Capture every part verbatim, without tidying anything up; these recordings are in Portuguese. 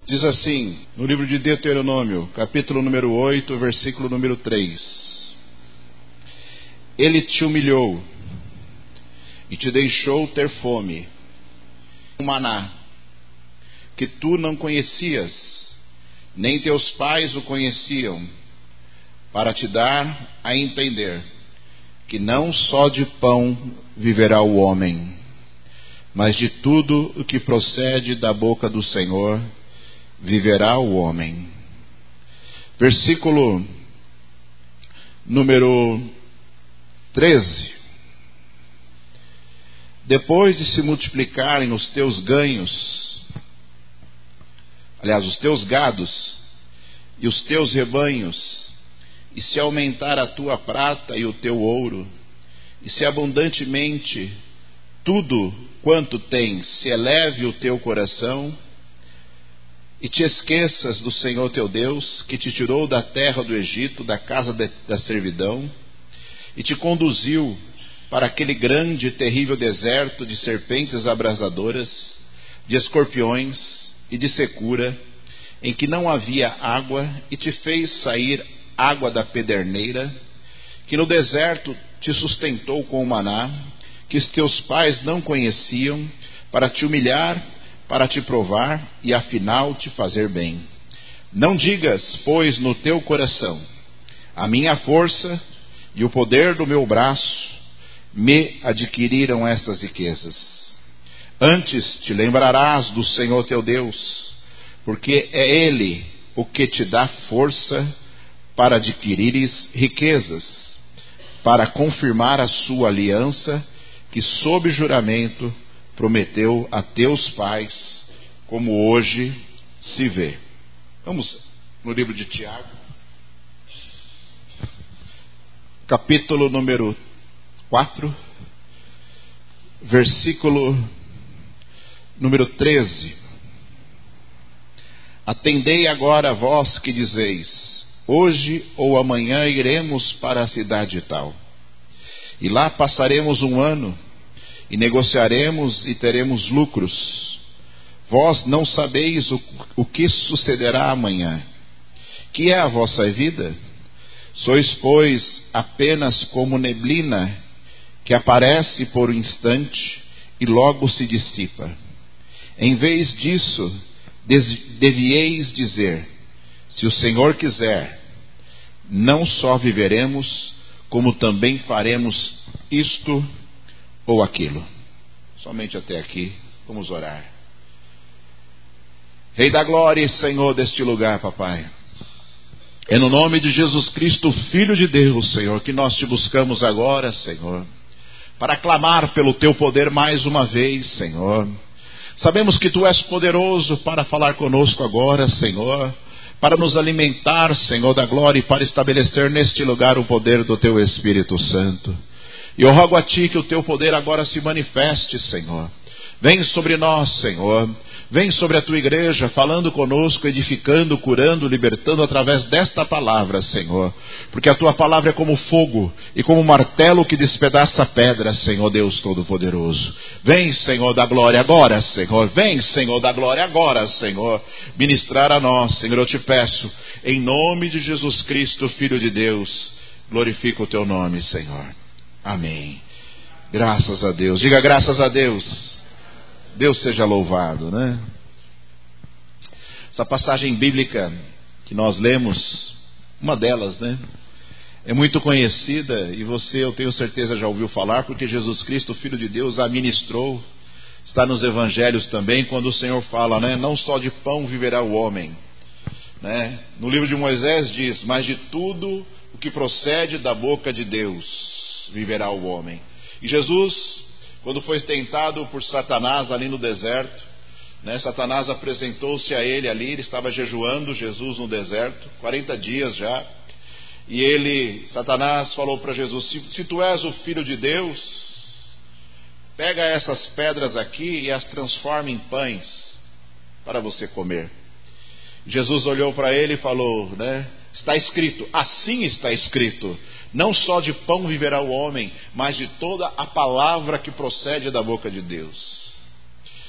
Diz assim, no livro de Deuteronômio, capítulo número oito, versículo número três: Ele te humilhou e te deixou ter fome, um maná que tu não conhecias, nem teus pais o conheciam, para te dar a entender que não só de pão viverá o homem, mas de tudo o que procede da boca do Senhor viverá o homem. Versículo número treze: Depois de se multiplicarem os teus ganhos, aliás, os teus gados e os teus rebanhos, e se aumentar a tua prata e o teu ouro, e se abundantemente tudo quanto tens se eleve o teu coração, e te esqueças do Senhor teu Deus, que te tirou da terra do Egito, da casa de, da servidão, e te conduziu para aquele grande e terrível deserto de serpentes abrasadoras, de escorpiões e de secura, em que não havia água, e te fez sair água da pederneira, que no deserto te sustentou com o maná, que os teus pais não conheciam, para te humilhar, para te provar e afinal te fazer bem. Não digas, pois, no teu coração: a minha força e o poder do meu braço me adquiriram estas riquezas. Antes te lembrarás do Senhor teu Deus, porque é Ele o que te dá força para adquirires riquezas, para confirmar a sua aliança, que sob juramento prometeu a teus pais, como hoje se vê. Vamos no livro de Tiago, capítulo número quatro, versículo número treze. Atendei agora vós que dizeis: hoje ou amanhã iremos para a cidade tal, e lá passaremos um ano, e negociaremos e teremos lucros. Vós não sabeis o, o que sucederá amanhã. Que é a vossa vida? Sois, pois, apenas como neblina, que aparece por um instante e logo se dissipa. Em vez disso, devieis dizer: se o Senhor quiser, não só viveremos, como também faremos isto ou aquilo. Somente até aqui. Vamos orar. Rei da glória e Senhor deste lugar, papai, é no nome de Jesus Cristo, Filho de Deus, Senhor, que nós te buscamos agora, Senhor, para clamar pelo teu poder mais uma vez, Senhor. Sabemos que tu és poderoso para falar conosco agora, Senhor, para nos alimentar, Senhor, da glória, e para estabelecer neste lugar o poder do teu Espírito Santo. E eu rogo a ti que o teu poder agora se manifeste, Senhor. Vem sobre nós, Senhor. Vem sobre a tua igreja, falando conosco, edificando, curando, libertando através desta palavra, Senhor. Porque a tua palavra é como fogo e como martelo que despedaça a pedra, Senhor Deus Todo-Poderoso. Vem, Senhor da glória, agora, Senhor. Vem, Senhor da glória, agora, Senhor. Ministrar a nós, Senhor, eu te peço, em nome de Jesus Cristo, Filho de Deus. Glorifica o teu nome, Senhor. Amém. Graças a Deus. Diga graças a Deus. Deus seja louvado, né? Essa passagem bíblica que nós lemos, uma delas, né, é muito conhecida, e você, eu tenho certeza, já ouviu falar, porque Jesus Cristo, Filho de Deus, a ministrou. Está nos evangelhos também, quando o Senhor fala, né, não só de pão viverá o homem, né? No livro de Moisés diz: mas de tudo o que procede da boca de Deus viverá o homem. E Jesus, quando foi tentado por Satanás ali no deserto, né, Satanás apresentou-se a ele ali, ele estava jejuando, Jesus no deserto, quarenta dias já, e ele, Satanás falou para Jesus: se, se tu és o Filho de Deus, pega essas pedras aqui e as transforma em pães para você comer. Jesus olhou para ele e falou, né, está escrito, assim está escrito, não só de pão viverá o homem, mas de toda a palavra que procede da boca de Deus.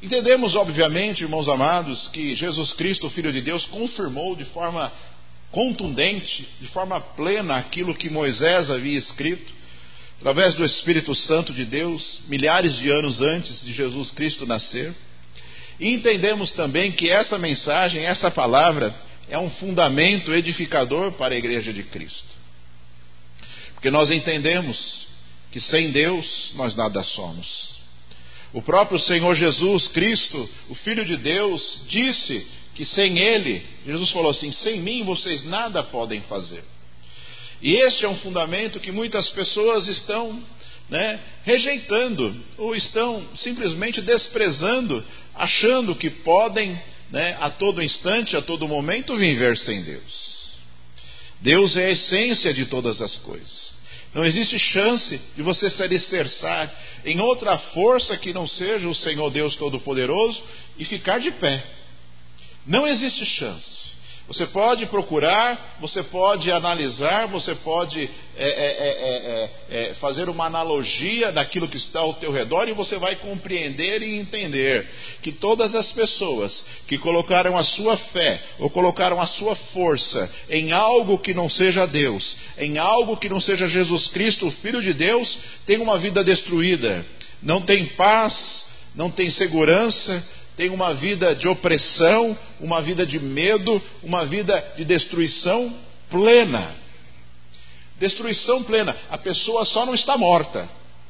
Entendemos, obviamente, irmãos amados, que Jesus Cristo, o Filho de Deus, confirmou de forma contundente, de forma plena, aquilo que Moisés havia escrito, através do Espírito Santo de Deus, milhares de anos antes de Jesus Cristo nascer. E entendemos também que essa mensagem, essa palavra, é um fundamento edificador para a Igreja de Cristo. Porque nós entendemos que sem Deus nós nada somos. O próprio Senhor Jesus Cristo, o Filho de Deus, disse que sem Ele, Jesus falou assim, sem mim vocês nada podem fazer. E este é um fundamento que muitas pessoas estão, né, rejeitando, ou estão simplesmente desprezando, achando que podem, né, a todo instante, a todo momento, viver sem Deus. Deus é a essência de todas as coisas. Não existe chance de você se alicerçar em outra força que não seja o Senhor Deus Todo-Poderoso e ficar de pé. Não existe chance. Você pode procurar, você pode analisar, você pode é, é, é, é, é, fazer uma analogia daquilo que está ao teu redor e você vai compreender e entender que todas as pessoas que colocaram a sua fé ou colocaram a sua força em algo que não seja Deus, em algo que não seja Jesus Cristo, o Filho de Deus, têm uma vida destruída, não tem paz, não tem segurança, tem uma vida de opressão, uma vida de medo, uma vida de destruição plena. Destruição plena. A pessoa só não está morta,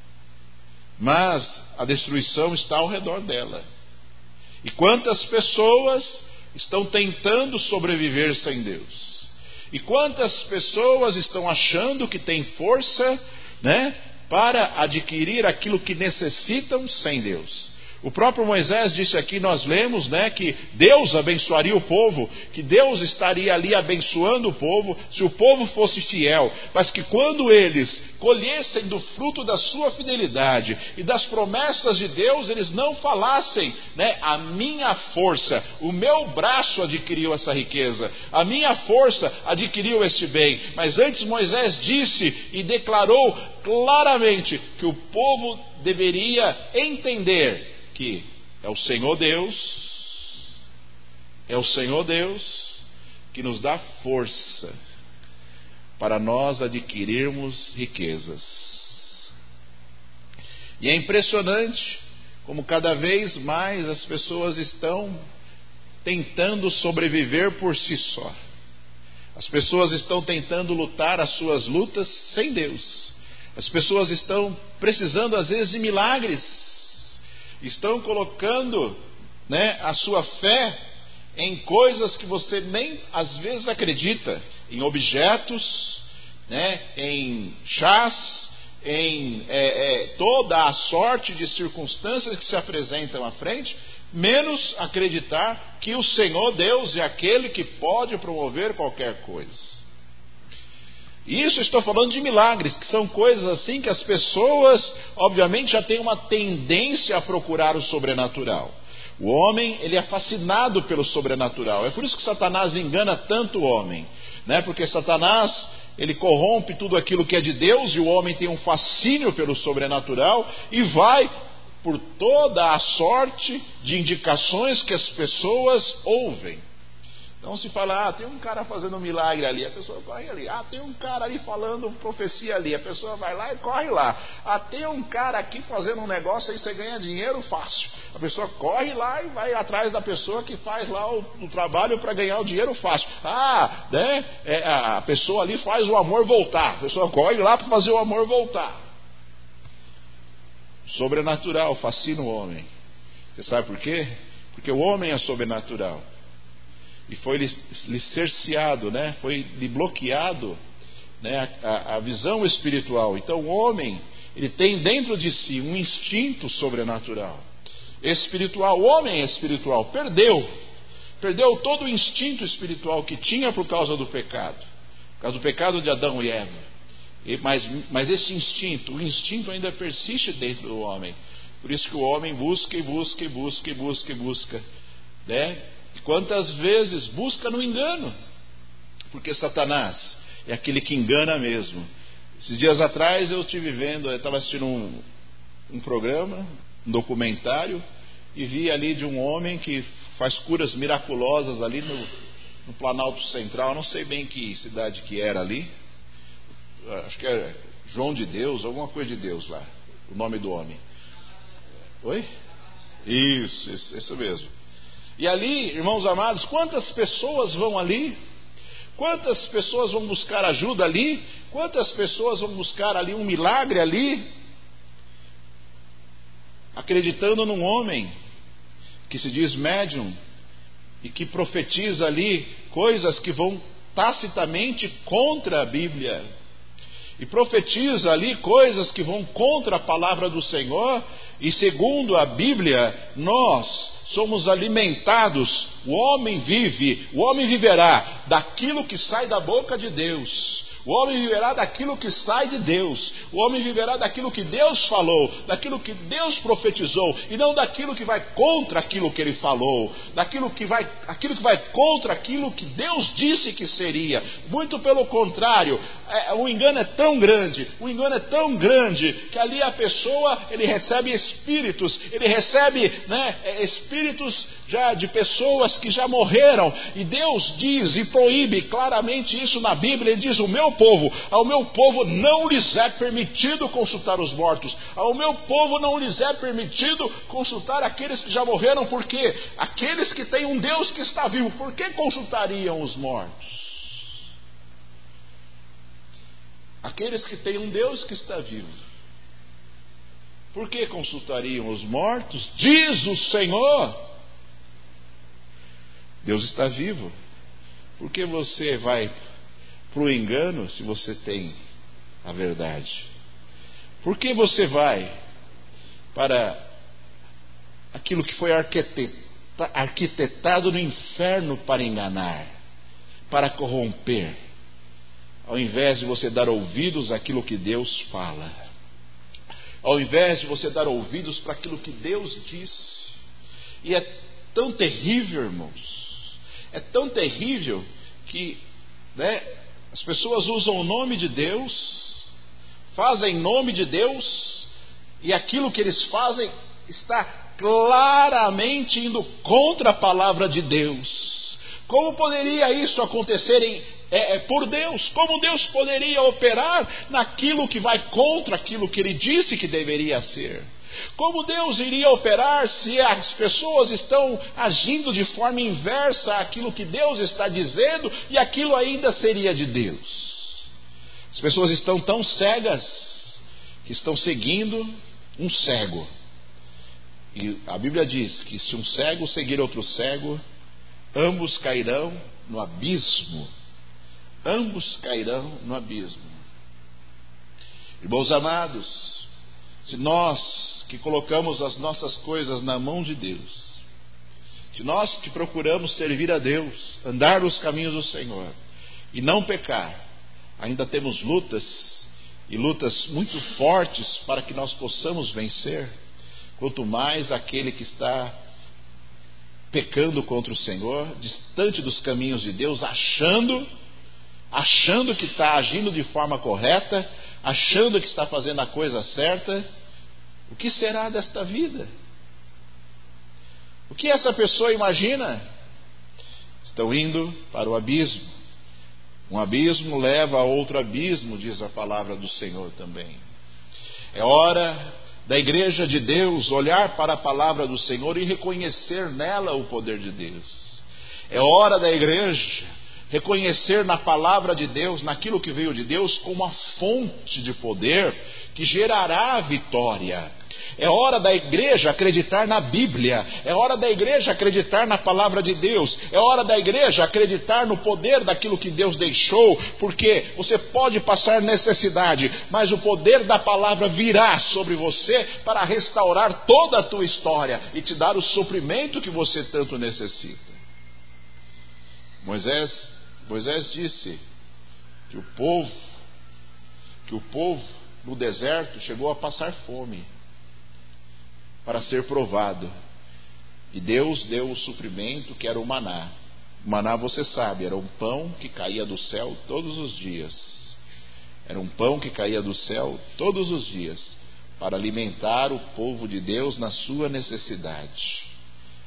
mas a destruição está ao redor dela. E quantas pessoas estão tentando sobreviver sem Deus? E quantas pessoas estão achando que têm força, né, para adquirir aquilo que necessitam sem Deus? O próprio Moisés disse aqui, nós lemos, né, que Deus abençoaria o povo, que Deus estaria ali abençoando o povo, se o povo fosse fiel, mas que quando eles colhessem do fruto da sua fidelidade e das promessas de Deus, eles não falassem, né, a minha força, o meu braço adquiriu essa riqueza, a minha força adquiriu este bem, mas antes Moisés disse e declarou claramente que o povo deveria entender que é o Senhor Deus, é o Senhor Deus que nos dá força para nós adquirirmos riquezas. E é impressionante como cada vez mais as pessoas estão tentando sobreviver por si só. As pessoas estão tentando lutar as suas lutas sem Deus. As pessoas estão precisando às vezes de milagres. Estão colocando, né, a sua fé em coisas que você nem às vezes acredita, em objetos, né, em chás, em é, é, toda a sorte de circunstâncias que se apresentam à frente, menos acreditar que o Senhor Deus é aquele que pode promover qualquer coisa. Isso estou falando de milagres, que são coisas assim que as pessoas, obviamente, já têm uma tendência a procurar o sobrenatural. O homem, ele é fascinado pelo sobrenatural. É por isso que Satanás engana tanto o homem, né? Porque Satanás, ele corrompe tudo aquilo que é de Deus e o homem tem um fascínio pelo sobrenatural e vai por toda a sorte de indicações que as pessoas ouvem. Então se fala, ah, tem um cara fazendo um milagre ali, a pessoa corre ali. Ah, tem um cara ali falando profecia ali, a pessoa vai lá e corre lá. Ah, tem um cara aqui fazendo um negócio aí, você ganha dinheiro fácil. A pessoa corre lá e vai atrás da pessoa que faz lá o, o trabalho para ganhar o dinheiro fácil. Ah, né, é, a pessoa ali faz o amor voltar. A pessoa corre lá para fazer o amor voltar. Sobrenatural fascina o homem. Você sabe por quê? Porque o homem é sobrenatural. E foi lhe cerceado, né? Foi lhe bloqueado, né? a, a visão espiritual. Então o homem, ele tem dentro de si um instinto sobrenatural, espiritual. O homem é espiritual, perdeu Perdeu todo o instinto espiritual que tinha por causa do pecado, por causa do pecado de Adão e Eva. E, mas, mas esse instinto, o instinto ainda persiste dentro do homem. Por isso que o homem busca e busca e busca e busca e busca, né? Quantas vezes busca no engano, porque Satanás é aquele que engana mesmo. Esses dias atrás eu estive vendo, eu estava assistindo um, um programa, um documentário, e vi ali de um homem que faz curas miraculosas ali no, no Planalto Central. Não sei bem que cidade que era ali. Acho que é João de Deus, alguma coisa de Deus lá, o nome do homem. Oi? Isso, isso, isso mesmo. E ali, irmãos amados, quantas pessoas vão ali? Quantas pessoas vão buscar ajuda ali? Quantas pessoas vão buscar ali um milagre ali? Acreditando num homem que se diz médium e que profetiza ali coisas que vão tacitamente contra a Bíblia. E profetiza ali coisas que vão contra a palavra do Senhor. E segundo a Bíblia, nós somos alimentados, o homem vive, o homem viverá daquilo que sai da boca de Deus. O homem viverá daquilo que sai de Deus. O homem viverá daquilo que Deus falou, daquilo que Deus profetizou, e não daquilo que vai contra aquilo que Ele falou, daquilo que vai, aquilo que vai contra aquilo que Deus disse que seria. Muito pelo contrário, é, o engano é tão grande, o engano é tão grande, que ali a pessoa, ele recebe espíritos, ele recebe, né, espíritos já de pessoas que já morreram, e Deus diz e proíbe claramente isso na Bíblia. Ele diz: o meu povo, ao meu povo não lhes é permitido consultar os mortos, ao meu povo não lhes é permitido consultar aqueles que já morreram, porque aqueles que têm um Deus que está vivo, por que consultariam os mortos? Aqueles que têm um Deus que está vivo, por que consultariam os mortos? Diz o Senhor. Deus está vivo. Por que você vai para o engano se você tem a verdade? Por que você vai para aquilo que foi arquitetado no inferno para enganar, para corromper, ao invés de você dar ouvidos àquilo que Deus fala, ao invés de você dar ouvidos para aquilo que Deus diz? E é tão terrível, irmãos, é tão terrível que, né, as pessoas usam o nome de Deus, fazem nome de Deus, e aquilo que eles fazem está claramente indo contra a palavra de Deus. Como poderia isso acontecer em, é, é, por Deus? Como Deus poderia operar naquilo que vai contra aquilo que Ele disse que deveria ser? Como Deus iria operar se as pessoas estão agindo de forma inversa àquilo que Deus está dizendo, e aquilo ainda seria de Deus? As pessoas estão tão cegas que estão seguindo um cego. E a Bíblia diz que se um cego seguir outro cego, ambos cairão no abismo. Ambos cairão no abismo. Irmãos amados, se nós que colocamos as nossas coisas na mão de Deus, se nós que procuramos servir a Deus, andar nos caminhos do Senhor e não pecar, ainda temos lutas, e lutas muito fortes para que nós possamos vencer, quanto mais aquele que está pecando contra o Senhor, distante dos caminhos de Deus, achando, achando que está agindo de forma correta, achando que está fazendo a coisa certa. O que será desta vida? O que essa pessoa imagina? Estão indo para o abismo. Um abismo leva a outro abismo, diz a palavra do Senhor também. É hora da igreja de Deus olhar para a palavra do Senhor e reconhecer nela o poder de Deus. É hora da igreja reconhecer na palavra de Deus, naquilo que veio de Deus, como a fonte de poder que gerará a vitória. É hora da igreja acreditar na Bíblia, é hora da igreja acreditar na palavra de Deus, é hora da igreja acreditar no poder daquilo que Deus deixou, porque você pode passar necessidade, mas o poder da palavra virá sobre você para restaurar toda a tua história e te dar o suprimento que você tanto necessita. Moisés, Moisés disse que o povo, que o povo no deserto chegou a passar fome para ser provado, e Deus deu o suprimento que era o maná. O maná, você sabe, era um pão que caía do céu todos os dias. Era um pão que caía do céu todos os dias para alimentar o povo de Deus na sua necessidade.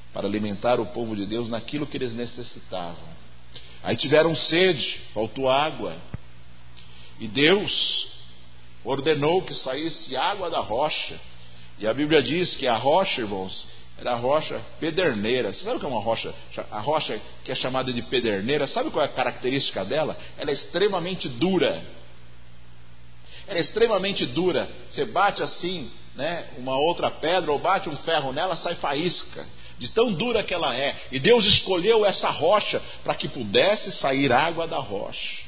para alimentar o povo de Deus naquilo que eles necessitavam. Aí tiveram sede, faltou água, e Deus ordenou que saísse água da rocha. E a Bíblia diz que a rocha, irmãos, era a rocha pederneira. Você sabe o que é uma rocha? A rocha que é chamada de pederneira, sabe qual é a característica dela? Ela é extremamente dura. Ela é extremamente dura. Você bate assim, né, uma outra pedra, ou bate um ferro nela, sai faísca. De tão dura que ela é. E Deus escolheu essa rocha para que pudesse sair água da rocha.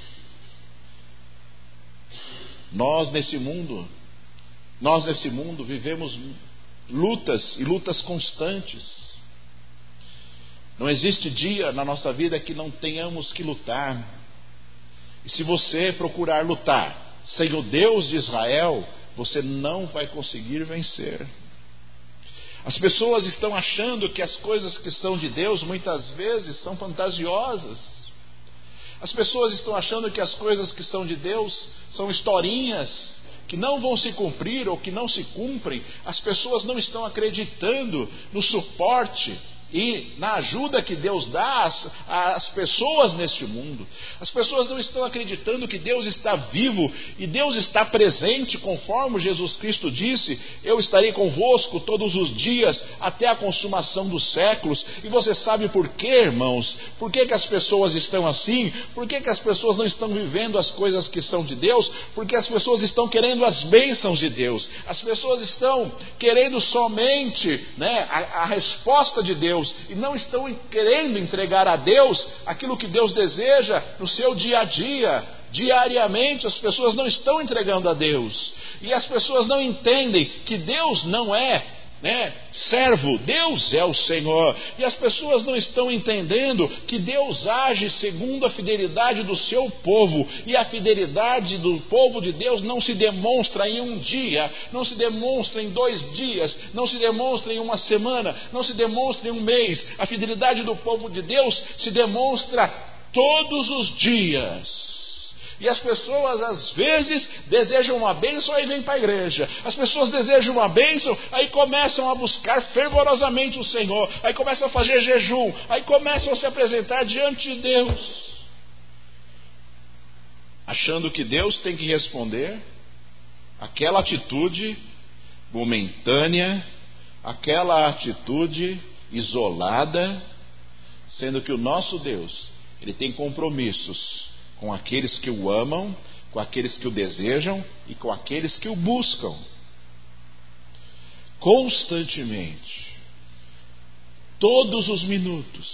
Nós nesse mundo, nós nesse mundo vivemos lutas e lutas constantes. Não existe dia na nossa vida que não tenhamos que lutar. E se você procurar lutar sem o Deus de Israel, você não vai conseguir vencer. As pessoas estão achando que as coisas que são de Deus muitas vezes são fantasiosas. As pessoas estão achando que as coisas que são de Deus são historinhas que não vão se cumprir ou que não se cumprem. As pessoas não estão acreditando no suporte e na ajuda que Deus dá às, às pessoas neste mundo. As pessoas não estão acreditando que Deus está vivo e Deus está presente, conforme Jesus Cristo disse: eu estarei convosco todos os dias até a consumação dos séculos. E você sabe por quê, irmãos? Por que que as pessoas estão assim? Por que que as pessoas não estão vivendo as coisas que são de Deus? Porque as pessoas estão querendo as bênçãos de Deus. As pessoas estão querendo somente, né, a, a resposta de Deus, e não estão querendo entregar a Deus aquilo que Deus deseja no seu dia a dia. Diariamente as pessoas não estão entregando a Deus, e as pessoas não entendem que Deus não é, né, servo, Deus é o Senhor. E as pessoas não estão entendendo que Deus age segundo a fidelidade do seu povo, e a fidelidade do povo de Deus não se demonstra em um dia, não se demonstra em dois dias, não se demonstra em uma semana, não se demonstra em um mês. A fidelidade do povo de Deus se demonstra todos os dias. E as pessoas às vezes desejam uma bênção, aí vêm para a igreja. As pessoas desejam uma bênção, aí começam a buscar fervorosamente o Senhor, aí começam a fazer jejum, aí começam a se apresentar diante de Deus, achando que Deus tem que responder aquela atitude momentânea, aquela atitude isolada, sendo que o nosso Deus, Ele tem compromissos com aqueles que o amam, com aqueles que o desejam e com aqueles que o buscam constantemente, todos os minutos,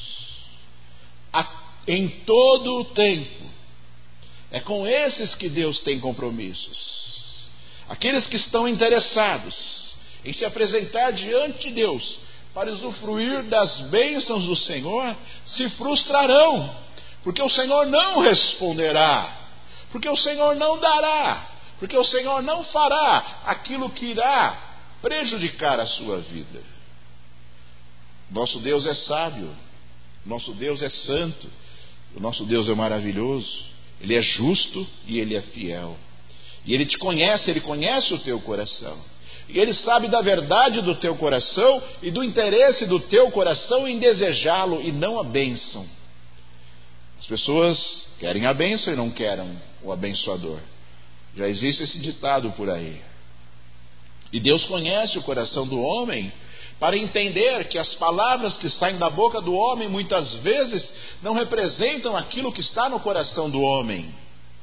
em todo o tempo. É com esses que Deus tem compromissos. Aqueles que estão interessados em se apresentar diante de Deus para usufruir das bênçãos do Senhor se frustrarão, porque o Senhor não responderá, porque o Senhor não dará, porque o Senhor não fará aquilo que irá prejudicar a sua vida. Nosso Deus é sábio, nosso Deus é santo, o nosso Deus é maravilhoso, Ele é justo e Ele é fiel. E Ele te conhece, Ele conhece o teu coração. E Ele sabe da verdade do teu coração e do interesse do teu coração em desejá-lo e não a bênção. As pessoas querem a bênção e não querem o abençoador. Já existe esse ditado por aí. E Deus conhece o coração do homem para entender que as palavras que saem da boca do homem muitas vezes não representam aquilo que está no coração do homem.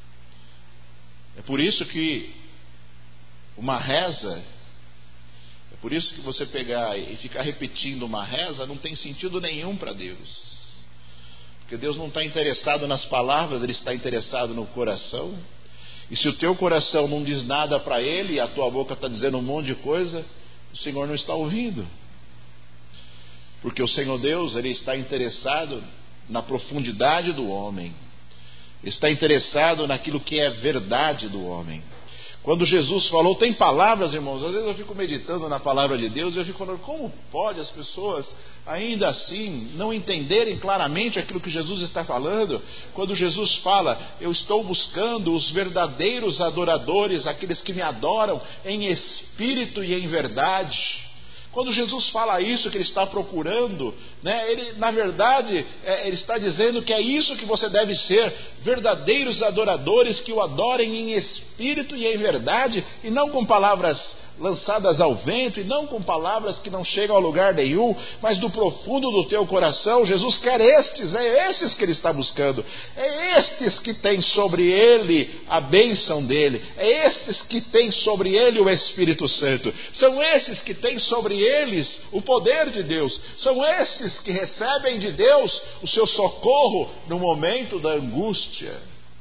É por isso que uma reza, é por isso que você pegar e ficar repetindo uma reza não tem sentido nenhum para Deus. Porque Deus não está interessado nas palavras, Ele está interessado no coração. E se o teu coração não diz nada para Ele e a tua boca está dizendo um monte de coisa, o Senhor não está ouvindo. Porque o Senhor Deus, Ele está interessado na profundidade do homem. Ele está interessado naquilo que é verdade do homem. Quando Jesus falou, tem palavras, irmãos, às vezes eu fico meditando na palavra de Deus e eu fico falando, como pode as pessoas ainda assim não entenderem claramente aquilo que Jesus está falando? Quando Jesus fala, eu estou buscando os verdadeiros adoradores, aqueles que me adoram em espírito e em verdade. Quando Jesus fala isso que ele está procurando, né, ele na verdade é, ele está dizendo que é isso que você deve ser, verdadeiros adoradores que o adorem em espírito e em verdade, e não com palavras lançadas ao vento, e não com palavras que não chegam a lugar nenhum, mas do profundo do teu coração. Jesus quer estes, é esses que ele está buscando, é estes que têm sobre ele a bênção dele, é estes que têm sobre ele o Espírito Santo, são esses que têm sobre eles o poder de Deus, são esses que recebem de Deus o seu socorro no momento da angústia,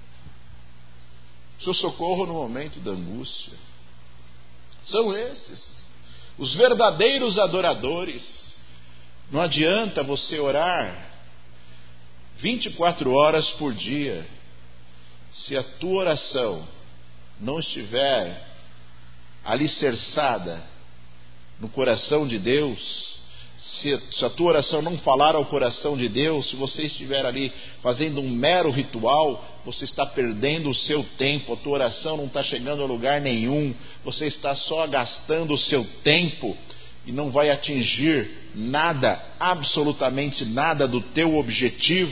o seu socorro no momento da angústia. São esses, os verdadeiros adoradores. Não adianta você orar vinte e quatro horas por dia, se a tua oração não estiver alicerçada no coração de Deus, se, se a tua oração não falar ao coração de Deus, se você estiver ali fazendo um mero ritual, você está perdendo o seu tempo, a tua oração não está chegando a lugar nenhum, você está só gastando o seu tempo e não vai atingir nada, absolutamente nada do teu objetivo.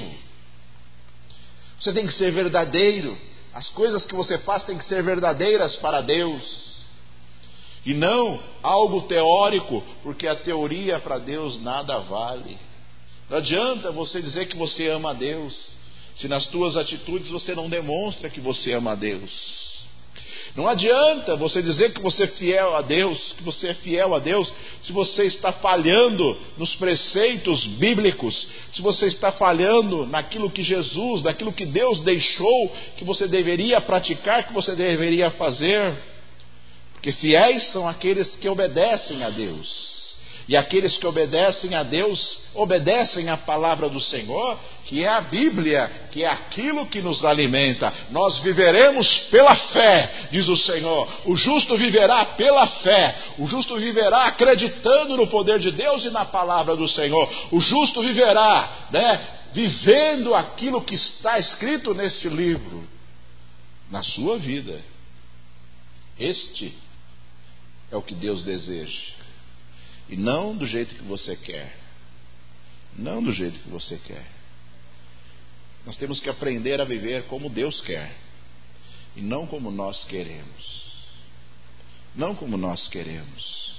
Você tem que ser verdadeiro, as coisas que você faz têm que ser verdadeiras para Deus. E não algo teórico, porque a teoria para Deus nada vale. Não adianta você dizer que você ama a Deus, se nas tuas atitudes você não demonstra que você ama a Deus. Não adianta você dizer que você é fiel a Deus, que você é fiel a Deus, se você está falhando nos preceitos bíblicos, se você está falhando naquilo que Jesus, naquilo que Deus deixou, que você deveria praticar, que você deveria fazer. Porque fiéis são aqueles que obedecem a Deus. E aqueles que obedecem a Deus, obedecem à palavra do Senhor, que é a Bíblia, que é aquilo que nos alimenta. Nós viveremos pela fé, diz o Senhor. O justo viverá pela fé. O justo viverá acreditando no poder de Deus e na palavra do Senhor. O justo viverá, né, vivendo aquilo que está escrito neste livro, na sua vida. Este é o que Deus deseja, e não do jeito que você quer, não do jeito que você quer. Nós temos que aprender a viver como Deus quer, e não como nós queremos, não como nós queremos.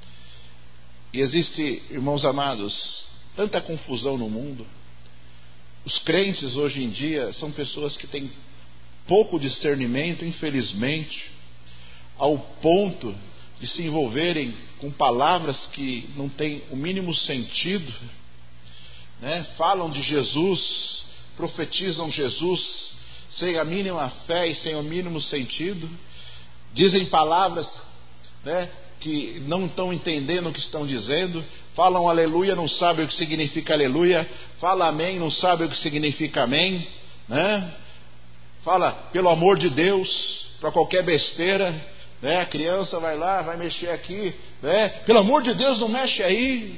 E existe, irmãos amados, tanta confusão no mundo. Os crentes hoje em dia são pessoas que têm pouco discernimento, infelizmente, ao ponto de se envolverem com palavras que não têm o mínimo sentido, né? Falam de Jesus, profetizam Jesus sem a mínima fé e sem o mínimo sentido, dizem palavras, né, que não estão entendendo o que estão dizendo, falam aleluia, não sabem o que significa aleluia, fala amém, não sabem o que significa amém, né? Fala pelo amor de Deus para qualquer besteira, né? A criança vai lá, vai mexer aqui, né? Pelo amor de Deus, não mexe aí,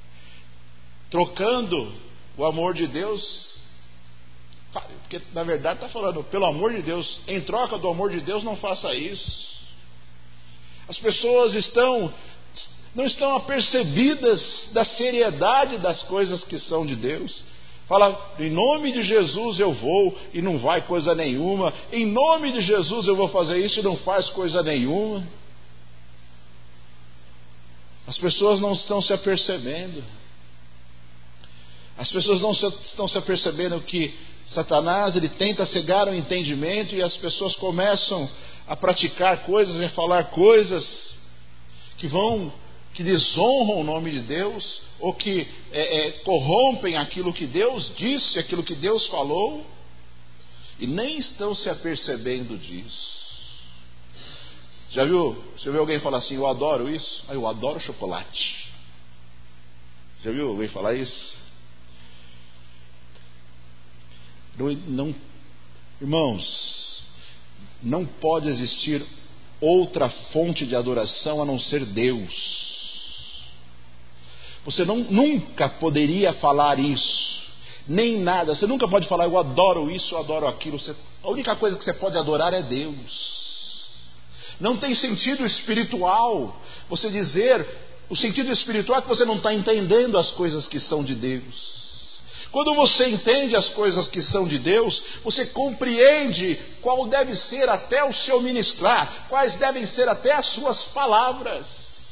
trocando o amor de Deus, porque na verdade está falando pelo amor de Deus, em troca do amor de Deus, não faça isso. As pessoas estão não estão apercebidas da seriedade das coisas que são de Deus. Fala, em nome de Jesus eu vou, e não vai coisa nenhuma. Em nome de Jesus eu vou fazer isso, e não faz coisa nenhuma. As pessoas não estão se apercebendo. As pessoas não estão se apercebendo que Satanás, ele tenta cegar o entendimento, e as pessoas começam a praticar coisas e a falar coisas que vão, que desonram o nome de Deus, ou que é, é, corrompem aquilo que Deus disse, aquilo que Deus falou, e nem estão se apercebendo disso. Já viu? Você viu alguém falar assim, eu adoro isso? Ah, eu adoro chocolate. Já viu alguém falar isso? Não, não, irmãos, não pode existir outra fonte de adoração a não ser Deus. Você não, nunca poderia falar isso, nem nada. Você nunca pode falar, eu adoro isso, eu adoro aquilo. Você, a única coisa que você pode adorar é Deus. Não tem sentido espiritual você dizer O sentido espiritual é que você não está entendendo as coisas que são de Deus. Quando você entende as coisas que são de Deus, você compreende qual deve ser até o seu ministrar, quais devem ser até as suas palavras.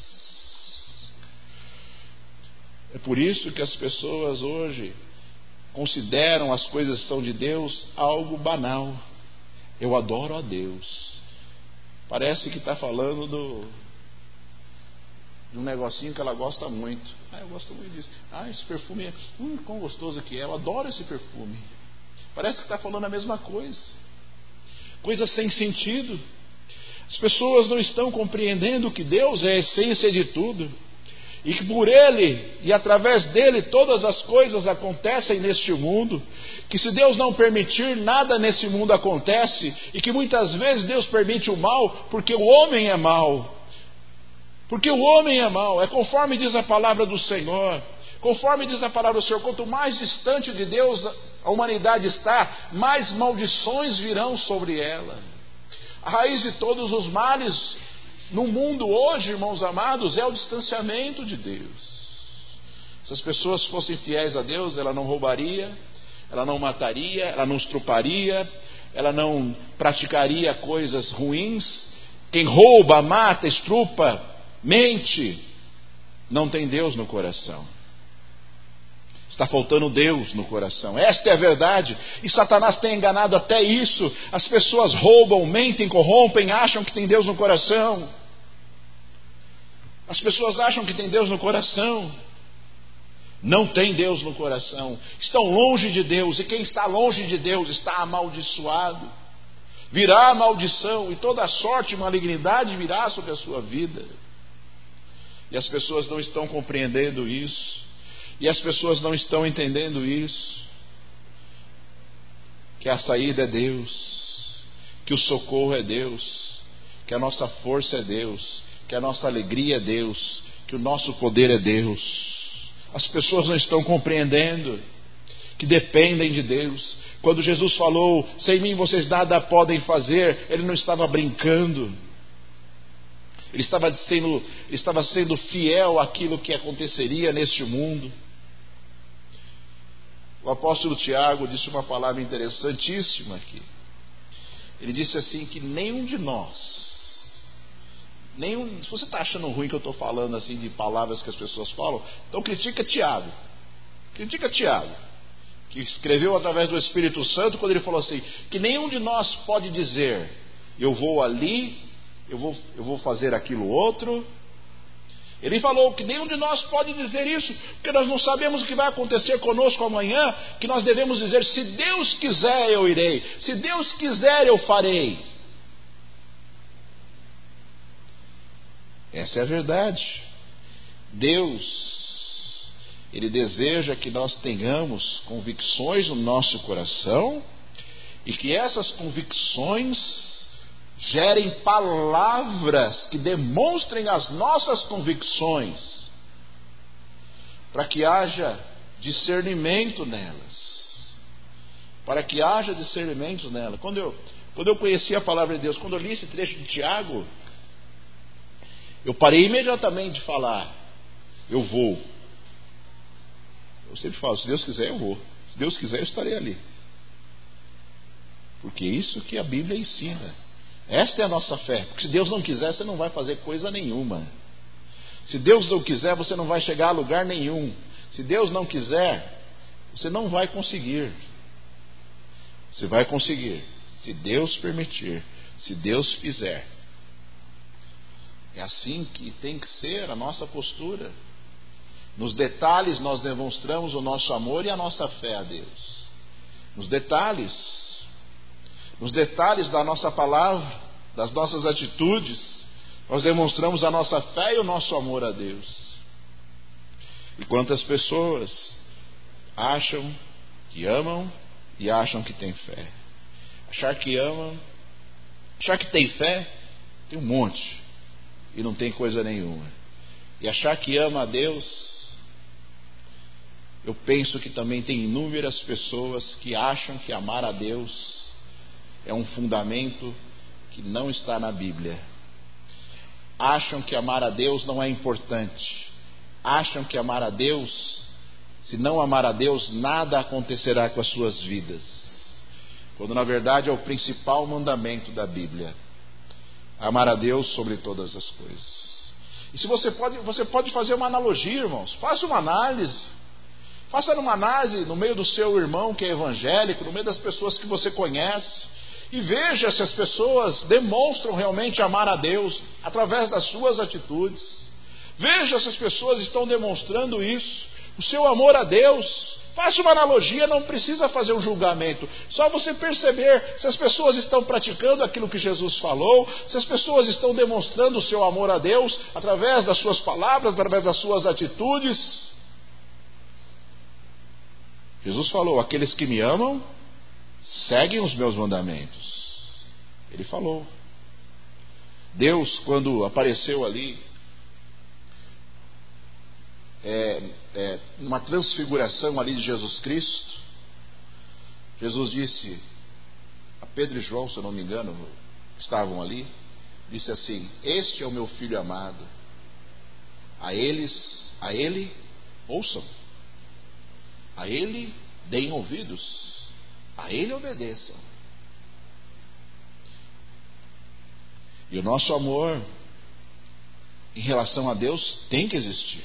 É por isso que as pessoas hoje consideram as coisas que são de Deus algo banal. Eu adoro a Deus. Parece que está falando do, de um negocinho que ela gosta muito. Ah, eu gosto muito disso. Ah, esse perfume é... Hum, quão gostoso que é. Eu adoro esse perfume. Parece que está falando a mesma coisa. Coisa sem sentido. As pessoas não estão compreendendo que Deus é a essência de tudo. E que por Ele e através dEle todas as coisas acontecem neste mundo. Que se Deus não permitir, nada nesse mundo acontece. E que muitas vezes Deus permite o mal porque o homem é mau. Porque o homem é mau. É conforme diz a palavra do Senhor. Conforme diz a palavra do Senhor, quanto mais distante de Deus a humanidade está, mais maldições virão sobre ela. A raiz de todos os males no mundo hoje, irmãos amados, é o distanciamento de Deus. Se as pessoas fossem fiéis a Deus, ela não roubaria, ela não mataria, ela não estruparia, ela não praticaria coisas ruins. Quem rouba, mata, estrupa, mente, não tem Deus no coração. Está faltando Deus no coração. Esta é a verdade. E Satanás tem enganado até isso. As pessoas roubam, mentem, corrompem, acham que tem Deus no coração. As pessoas acham que tem Deus no coração. Não tem Deus no coração. Estão longe de Deus. E quem está longe de Deus está amaldiçoado. Virá a maldição e toda a sorte e malignidade virá sobre a sua vida. E as pessoas não estão compreendendo isso. E as pessoas não estão entendendo isso. Que a saída é Deus. Que o socorro é Deus. Que a nossa força é Deus. Que a nossa alegria é Deus. Que o nosso poder é Deus. As pessoas não estão compreendendo que dependem de Deus. Quando Jesus falou, sem mim vocês nada podem fazer, Ele não estava brincando. Ele estava sendo, ele estava sendo fiel àquilo que aconteceria neste mundo. O apóstolo Tiago disse uma palavra interessantíssima aqui. Ele disse assim que nenhum de nós, nenhum, se você está achando ruim que eu estou falando assim de palavras que as pessoas falam, então critica Tiago. Critica Tiago, que escreveu através do Espírito Santo, quando ele falou assim, que nenhum de nós pode dizer, eu vou ali, eu vou, eu vou fazer aquilo outro. Ele falou que nenhum de nós pode dizer isso, porque nós não sabemos o que vai acontecer conosco amanhã, que nós devemos dizer, se Deus quiser eu irei, se Deus quiser eu farei. Essa é a verdade. Deus, Ele deseja que nós tenhamos convicções no nosso coração e que essas convicções gerem palavras que demonstrem as nossas convicções, para que haja discernimento nelas, para que haja discernimento nelas. Quando eu, quando eu conheci a palavra de Deus, quando eu li esse trecho de Tiago, eu parei imediatamente de falar, eu vou. Eu sempre falo, se Deus quiser eu vou, se Deus quiser eu estarei ali, porque é isso que a Bíblia ensina. Esta é a nossa fé. Porque se Deus não quiser, você não vai fazer coisa nenhuma. Se Deus não quiser, você não vai chegar a lugar nenhum. Se Deus não quiser, você não vai conseguir. Você vai conseguir, se Deus permitir, se Deus fizer. É assim que tem que ser a nossa postura. Nos detalhes nós demonstramos o nosso amor e a nossa fé a Deus. Nos detalhes Nos detalhes da nossa palavra, das nossas atitudes, nós demonstramos a nossa fé e o nosso amor a Deus. E quantas pessoas acham que amam e acham que têm fé. Achar que amam, achar que tem fé, tem um monte, e não tem coisa nenhuma. E achar que ama a Deus, eu penso que também tem inúmeras pessoas que acham que amar a Deus é um fundamento que não está na Bíblia. acham que amar a Deus não é importante. Acham que amar a Deus, se não amar a Deus, nada acontecerá com as suas vidas. Quando na verdade é o principal mandamento da Bíblia. Amar a Deus sobre todas as coisas. E se você pode, você pode fazer uma analogia, irmãos. Faça uma análise. Faça uma análise no meio do seu irmão que é evangélico, no meio das pessoas que você conhece. E veja se as pessoas demonstram realmente amar a Deus através das suas atitudes. Veja se as pessoas estão demonstrando isso, o seu amor a Deus. Faça uma analogia, não precisa fazer um julgamento. Só você perceber se as pessoas estão praticando aquilo que Jesus falou, se as pessoas estão demonstrando o seu amor a Deus através das suas palavras, através das suas atitudes. Jesus falou: aqueles que me amam seguem os meus mandamentos. Ele falou. Deus, quando apareceu ali, é, é, uma transfiguração ali de Jesus Cristo, Jesus disse a Pedro e João, se eu não me engano, estavam ali, disse assim: este é o meu filho amado, a eles, a ele ouçam, a ele deem ouvidos, a ele obedeçam. E o nosso amor em relação a Deus tem que existir.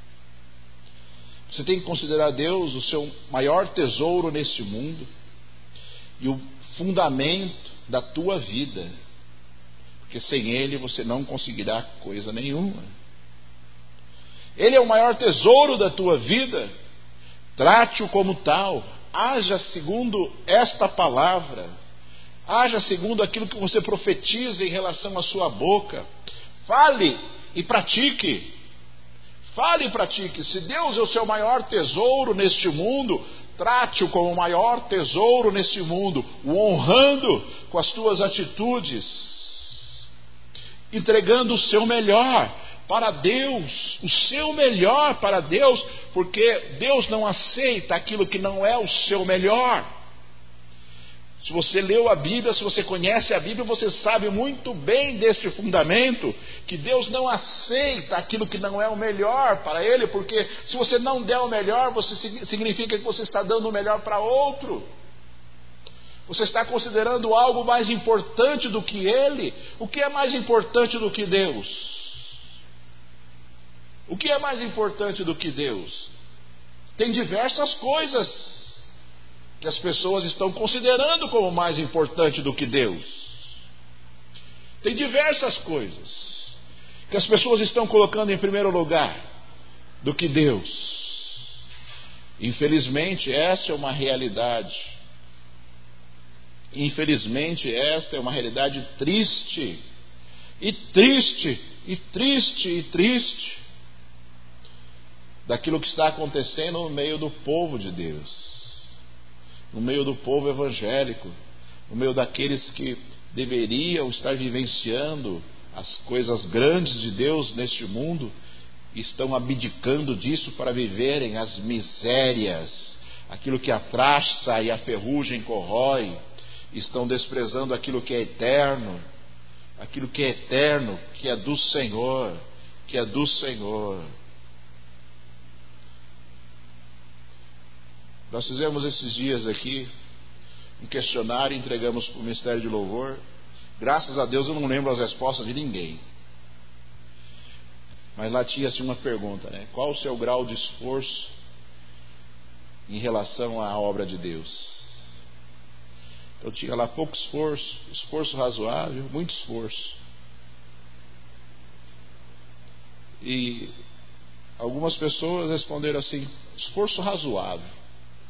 Você tem que considerar Deus o seu maior tesouro neste mundo e o fundamento da tua vida, porque sem Ele você não conseguirá coisa nenhuma. Ele é o maior tesouro da tua vida. Trate-o como tal. Haja segundo esta palavra. Haja segundo aquilo que você profetiza em relação à sua boca. Fale e pratique. Fale e pratique. Se Deus é o seu maior tesouro neste mundo, trate-o como o maior tesouro neste mundo, o honrando com as tuas atitudes, entregando o seu melhor para Deus, o seu melhor para Deus, porque Deus não aceita aquilo que não é o seu melhor. Se você leu a Bíblia, se você conhece a Bíblia, você sabe muito bem deste fundamento, que Deus não aceita aquilo que não é o melhor para Ele, porque se você não der o melhor, você, significa que você está dando o melhor para outro. Você está considerando algo mais importante do que Ele. O que é mais importante do que Deus? O que é mais importante do que Deus? Tem diversas coisas que as pessoas estão considerando como mais importante do que Deus. Tem diversas coisas que as pessoas estão colocando em primeiro lugar do que Deus. Infelizmente, essa é uma realidade. Infelizmente, esta é uma realidade triste. E triste, e triste, e triste. Daquilo que está acontecendo no meio do povo de Deus. No meio do povo evangélico, no meio daqueles que deveriam estar vivenciando as coisas grandes de Deus neste mundo, estão abdicando disso para viverem as misérias, aquilo que a traça e a ferrugem corrói, estão desprezando aquilo que é eterno, aquilo que é eterno, que é do Senhor, que é do Senhor. Nós fizemos esses dias aqui um questionário, entregamos para o Ministério de Louvor. Graças a Deus eu não lembro as respostas de ninguém. Mas lá tinha assim uma pergunta, né? Qual o seu grau de esforço em relação à obra de Deus? Então tinha lá pouco esforço, esforço razoável, muito esforço. E algumas pessoas responderam assim: esforço razoável.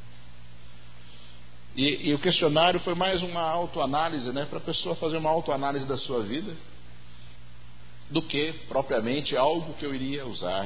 E, e o questionário foi mais uma autoanálise, né, para a pessoa fazer uma autoanálise da sua vida, do que propriamente algo que eu iria usar.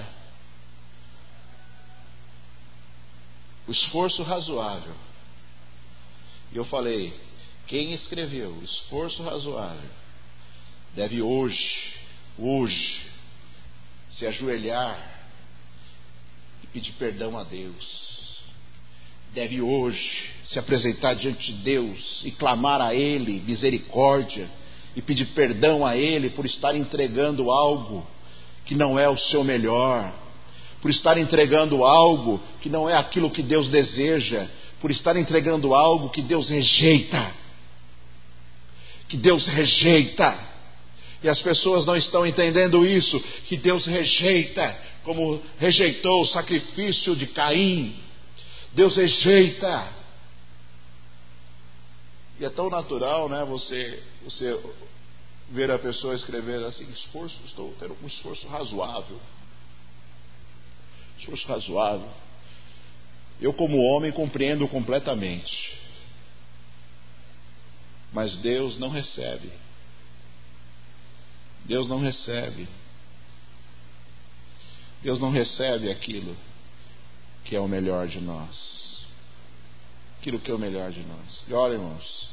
O esforço razoável. E eu falei: quem escreveu o esforço razoável deve hoje, hoje, se ajoelhar e pedir perdão a Deus. Deve hoje se apresentar diante de Deus e clamar a Ele misericórdia e pedir perdão a Ele por estar entregando algo que não é o seu melhor, por estar entregando algo que não é aquilo que Deus deseja, por estar entregando algo que Deus rejeita, que Deus rejeita. E as pessoas não estão entendendo isso, que Deus rejeita, como rejeitou o sacrifício de Caim. Deus rejeita. E é tão natural, né? Você, você ver a pessoa escrever assim: esforço, estou tendo um esforço razoável. Esforço razoável. Eu, como homem, compreendo completamente. Mas Deus não recebe. Deus não recebe. Deus não recebe aquilo que é o melhor de nós. Aquilo que é o melhor de nós. E olha, irmãos,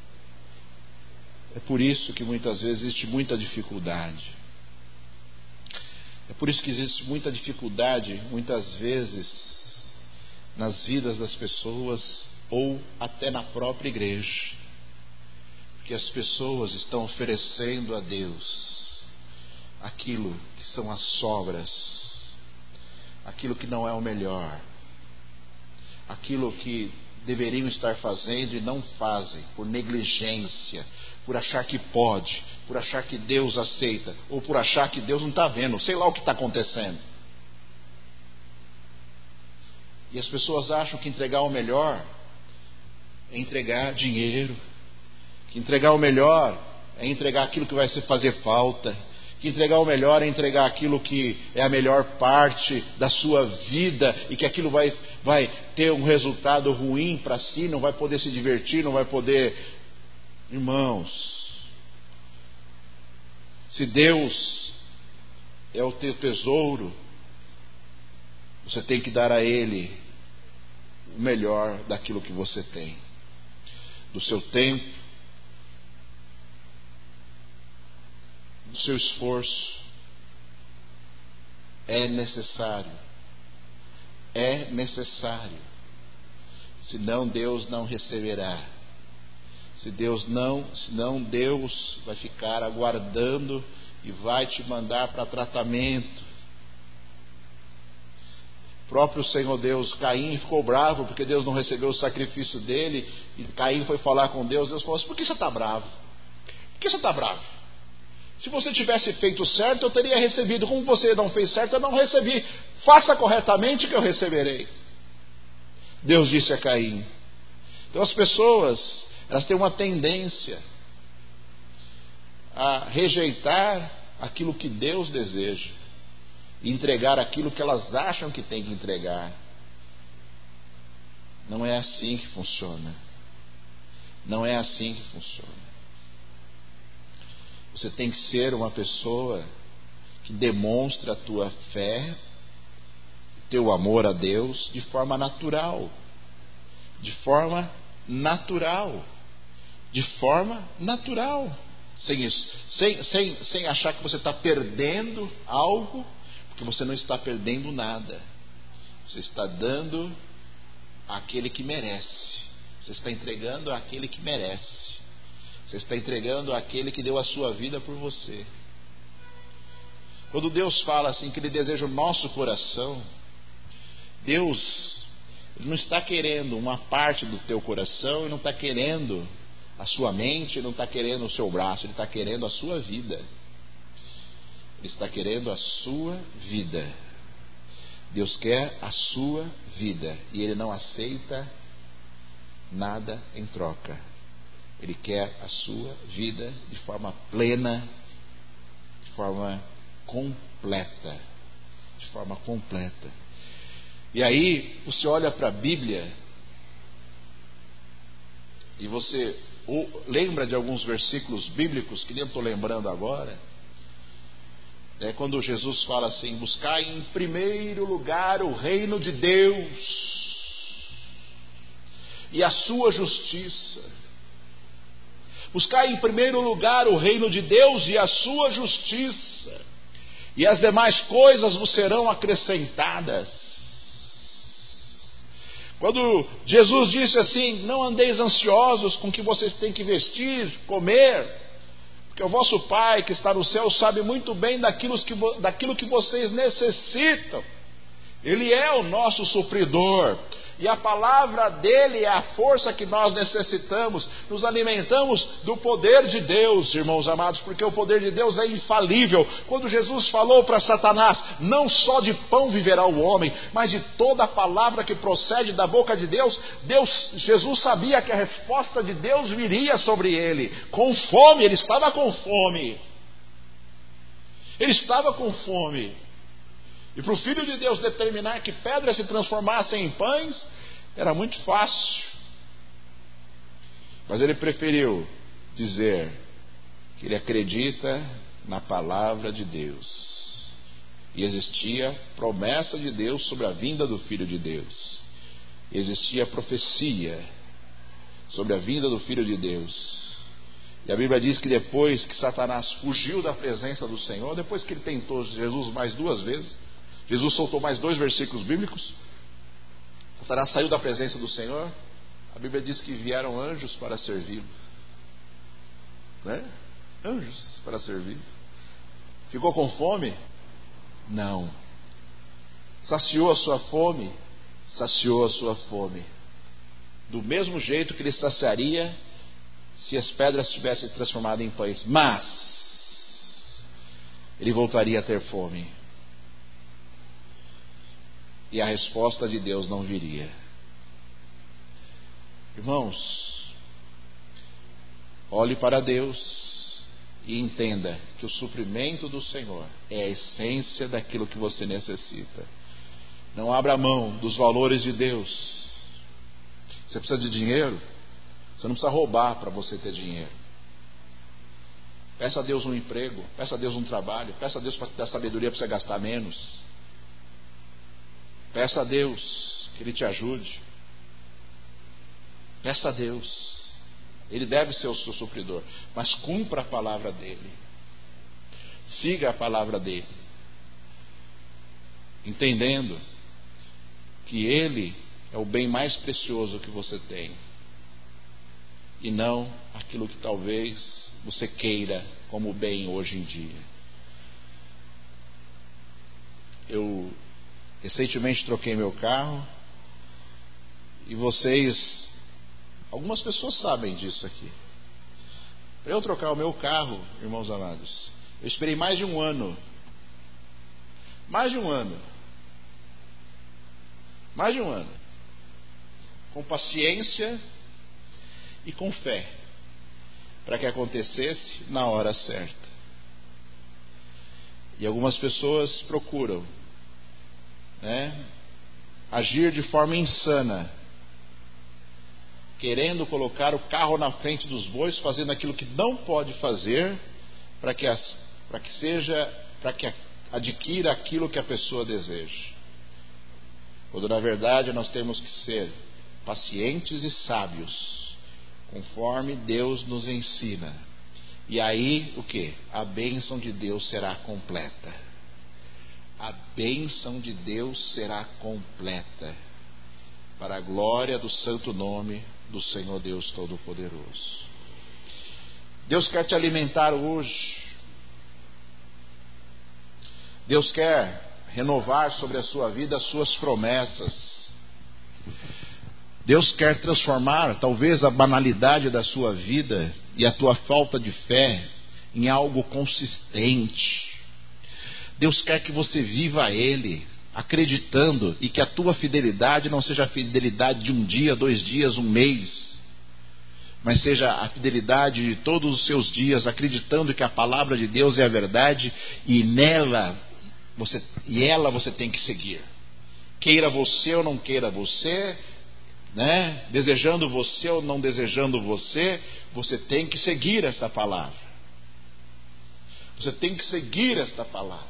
é por isso que muitas vezes existe muita dificuldade. É por isso que existe muita dificuldade, muitas vezes, nas vidas das pessoas ou até na própria igreja. Porque as pessoas estão oferecendo a Deus aquilo que são as sobras, aquilo que não é o melhor, aquilo que deveriam estar fazendo e não fazem, por negligência, por achar que pode, por achar que Deus aceita, ou por achar que Deus não está vendo, sei lá o que está acontecendo. E as pessoas acham que entregar o melhor é entregar dinheiro, que entregar o melhor é entregar aquilo que vai fazer falta, que entregar o melhor é entregar aquilo que é a melhor parte da sua vida, e que aquilo vai, vai ter um resultado ruim para si, não vai poder se divertir, não vai poder. Irmãos, se Deus é o teu tesouro, você tem que dar a Ele o melhor daquilo que você tem, do seu tempo, do seu esforço. É necessário, é necessário, senão Deus não receberá. Se Deus não, senão Deus vai ficar aguardando e vai te mandar para tratamento. O próprio Senhor Deus, Caim ficou bravo porque Deus não recebeu o sacrifício dele, e Caim foi falar com Deus. Deus falou assim: por que você está bravo? Por que você está bravo? Se você tivesse feito certo, eu teria recebido. Como você não fez certo, eu não recebi. Faça corretamente que eu receberei. Deus disse a Caim. Então as pessoas, elas têm uma tendência a rejeitar aquilo que Deus deseja e entregar aquilo que elas acham que tem que entregar. Não é assim que funciona. Não é assim que funciona. Você tem que ser uma pessoa que demonstra a tua fé, teu amor a Deus de forma natural. De forma natural. De forma natural. Sem isso. Sem, sem, sem achar que você está perdendo algo, porque você não está perdendo nada. Você está dando àquele que merece. Você está entregando àquele que merece. Você está entregando àquele que deu a sua vida por você. Quando Deus fala assim que Ele deseja o nosso coração, Deus Ele não está querendo uma parte do teu coração, Ele não está querendo a sua mente, Ele não está querendo o seu braço, Ele está querendo a sua vida. Ele está querendo a sua vida. Deus quer a sua vida e Ele não aceita nada em troca. Ele quer a sua vida de forma plena, de forma completa, de forma completa. E aí você olha para a Bíblia e você ou, lembra de alguns versículos bíblicos que nem estou lembrando agora. É quando Jesus fala assim: buscai em primeiro lugar o reino de Deus e a sua justiça. Buscai em primeiro lugar o reino de Deus e a sua justiça, e as demais coisas vos serão acrescentadas. Quando Jesus disse assim: não andeis ansiosos com o que vocês têm que vestir, comer, porque porque o vosso Pai que está no céu sabe muito bem daquilo que, daquilo que vocês necessitam. Ele é o nosso supridor, e a palavra dele é a força que nós necessitamos. Nos alimentamos do poder de Deus, irmãos amados, porque o poder de Deus é infalível. Quando Jesus falou para Satanás, não só de pão viverá o homem, mas de toda a palavra que procede da boca de Deus, Deus, Jesus sabia que a resposta de Deus viria sobre ele, com fome. Ele estava com fome, ele estava com fome. E para o Filho de Deus determinar que pedras se transformassem em pães, era muito fácil. Mas ele preferiu dizer que ele acredita na palavra de Deus. E existia promessa de Deus sobre a vinda do Filho de Deus. Existia profecia sobre a vinda do Filho de Deus. E a Bíblia diz que depois que Satanás fugiu da presença do Senhor, depois que ele tentou Jesus mais duas vezes, Jesus soltou mais dois versículos bíblicos. Satanás saiu da presença do Senhor. A Bíblia diz que vieram anjos para servi-lo, né? Anjos para servi-lo. Ficou com fome? Não. Saciou a sua fome? Saciou a sua fome. Do mesmo jeito que ele saciaria se as pedras tivessem transformado em pães. Mas ele voltaria a ter fome. E a resposta de Deus não viria. Irmãos, olhe para Deus e entenda que o suprimento do Senhor é a essência daquilo que você necessita. Não abra mão dos valores de Deus. Você precisa de dinheiro? Você não precisa roubar para você ter dinheiro. Peça a Deus um emprego, peça a Deus um trabalho, peça a Deus para te dar sabedoria para você gastar menos. Peça a Deus que Ele te ajude. Peça a Deus. Ele deve ser o seu supridor, mas cumpra a palavra dele. Siga a palavra dele, entendendo que Ele é o bem mais precioso que você tem, e não aquilo que talvez você queira como bem hoje em dia. Eu recentemente troquei meu carro, e vocês, algumas pessoas sabem disso aqui. Para eu trocar o meu carro, irmãos amados, eu esperei mais de um ano. Mais de um ano. Mais de um ano. Com paciência e com fé, para que acontecesse na hora certa. E algumas pessoas procuram, né, agir de forma insana, querendo colocar o carro na frente dos bois, fazendo aquilo que não pode fazer, para que, as, para que seja, para que adquira aquilo que a pessoa deseja. Quando na verdade nós temos que ser pacientes e sábios, conforme Deus nos ensina. E aí o que? A bênção de Deus será completa. A bênção de Deus será completa, para a glória do santo nome do Senhor Deus Todo-Poderoso. Deus quer te alimentar hoje. Deus quer renovar sobre a sua vida as suas promessas. Deus quer transformar talvez a banalidade da sua vida e a tua falta de fé em algo consistente. Deus quer que você viva a Ele, acreditando, e que a tua fidelidade não seja a fidelidade de um dia, dois dias, um mês, mas seja a fidelidade de todos os seus dias, acreditando que a palavra de Deus é a verdade, e nela você, e ela você tem que seguir. Queira você ou não queira você, né? Desejando você ou não desejando você, você tem que seguir essa palavra. Você tem que seguir esta palavra.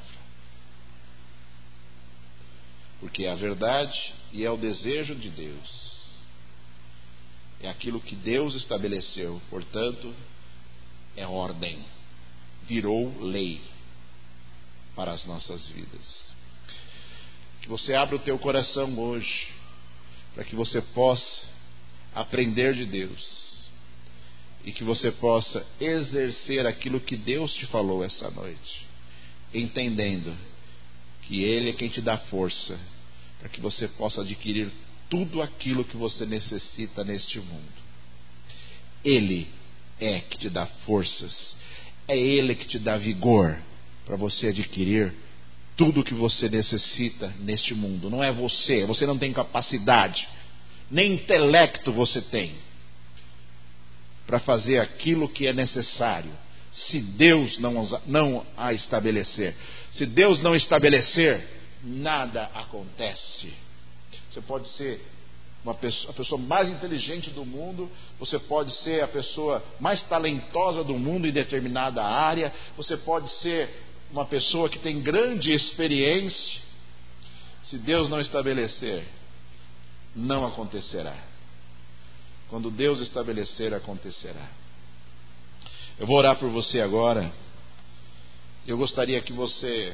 Porque é a verdade e é o desejo de Deus. É aquilo que Deus estabeleceu. Portanto, é ordem. Virou lei para as nossas vidas. Que você abra o teu coração hoje, para que você possa aprender de Deus e que você possa exercer aquilo que Deus te falou essa noite, entendendo que Ele é quem te dá força para que você possa adquirir tudo aquilo que você necessita neste mundo. Ele é que te dá forças, é Ele que te dá vigor para você adquirir tudo o que você necessita neste mundo. Não é você, você não tem capacidade, nem intelecto você tem para fazer aquilo que é necessário, se Deus não, não a estabelecer. Se Deus não estabelecer, nada acontece. Você pode ser uma pessoa, a pessoa mais inteligente do mundo, você pode ser a pessoa mais talentosa do mundo em determinada área, você pode ser uma pessoa que tem grande experiência. Se Deus não estabelecer, não acontecerá. Quando Deus estabelecer, acontecerá. Eu vou orar por você agora. Eu gostaria que você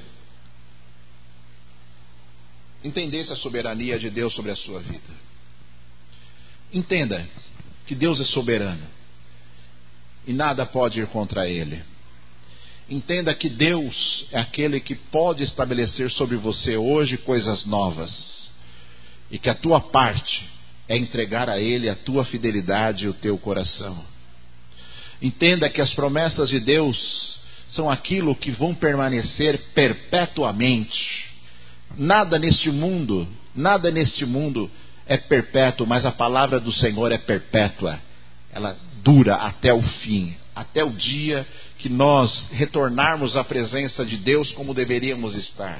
entendesse a soberania de Deus sobre a sua vida. Entenda que Deus é soberano e nada pode ir contra Ele. Entenda que Deus é aquele que pode estabelecer sobre você hoje coisas novas, e que a tua parte é entregar a Ele a tua fidelidade e o teu coração. Entenda que as promessas de Deus são aquilo que vão permanecer perpetuamente. Nada neste mundo, nada neste mundo é perpétuo, mas a palavra do Senhor é perpétua. Ela dura até o fim, até o dia que nós retornarmos à presença de Deus como deveríamos estar.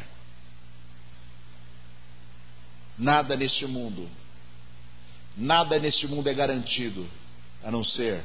Nada neste mundo, nada neste mundo é garantido, a não ser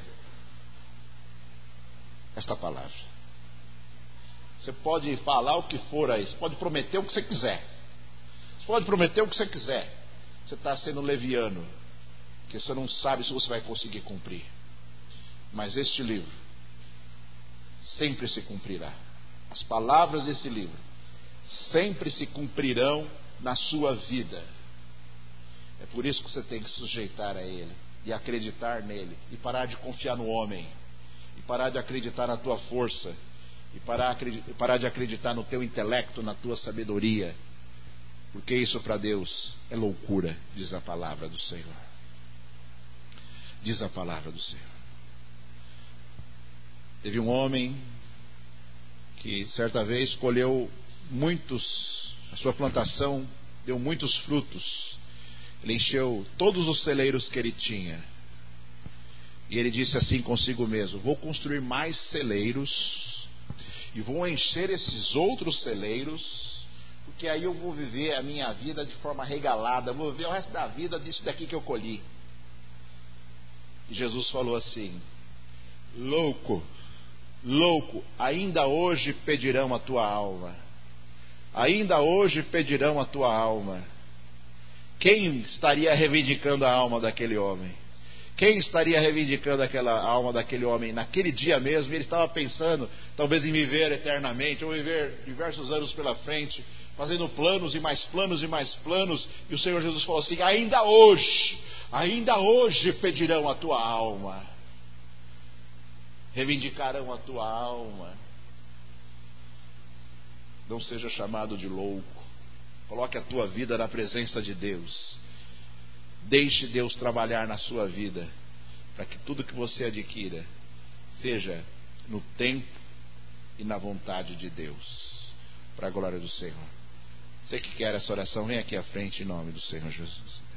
esta palavra. Você pode falar o que for aí, você pode prometer o que você quiser, você pode prometer o que você quiser. Você está sendo leviano, porque você não sabe se você vai conseguir cumprir. Mas este livro sempre se cumprirá. As palavras desse livro sempre se cumprirão na sua vida. É por isso que você tem que se sujeitar a Ele e acreditar nele, e parar de confiar no homem, e parar de acreditar na tua força, e parar, parar de acreditar no teu intelecto, na tua sabedoria, porque isso para Deus é loucura, diz a palavra do Senhor. Diz a palavra do Senhor. Teve um homem que certa vez colheu muitos, a sua plantação deu muitos frutos. Ele encheu todos os celeiros que ele tinha. E ele disse assim consigo mesmo: vou construir mais celeiros e vou encher esses outros celeiros, porque aí eu vou viver a minha vida de forma regalada, vou viver o resto da vida disso daqui que eu colhi. E Jesus falou assim: louco, louco, ainda hoje pedirão a tua alma, ainda hoje pedirão a tua alma. Quem estaria reivindicando a alma daquele homem? Quem estaria reivindicando aquela alma daquele homem? Naquele dia mesmo ele estava pensando talvez em viver eternamente, ou viver diversos anos pela frente, fazendo planos e mais planos e mais planos. E o Senhor Jesus falou assim: ainda hoje, ainda hoje pedirão a tua alma, reivindicarão a tua alma. Não seja chamado de louco. Coloque a tua vida na presença de Deus. Deixe Deus trabalhar na sua vida, para que tudo que você adquira seja no tempo e na vontade de Deus, para a glória do Senhor. Você que quer essa oração, vem aqui à frente em nome do Senhor Jesus.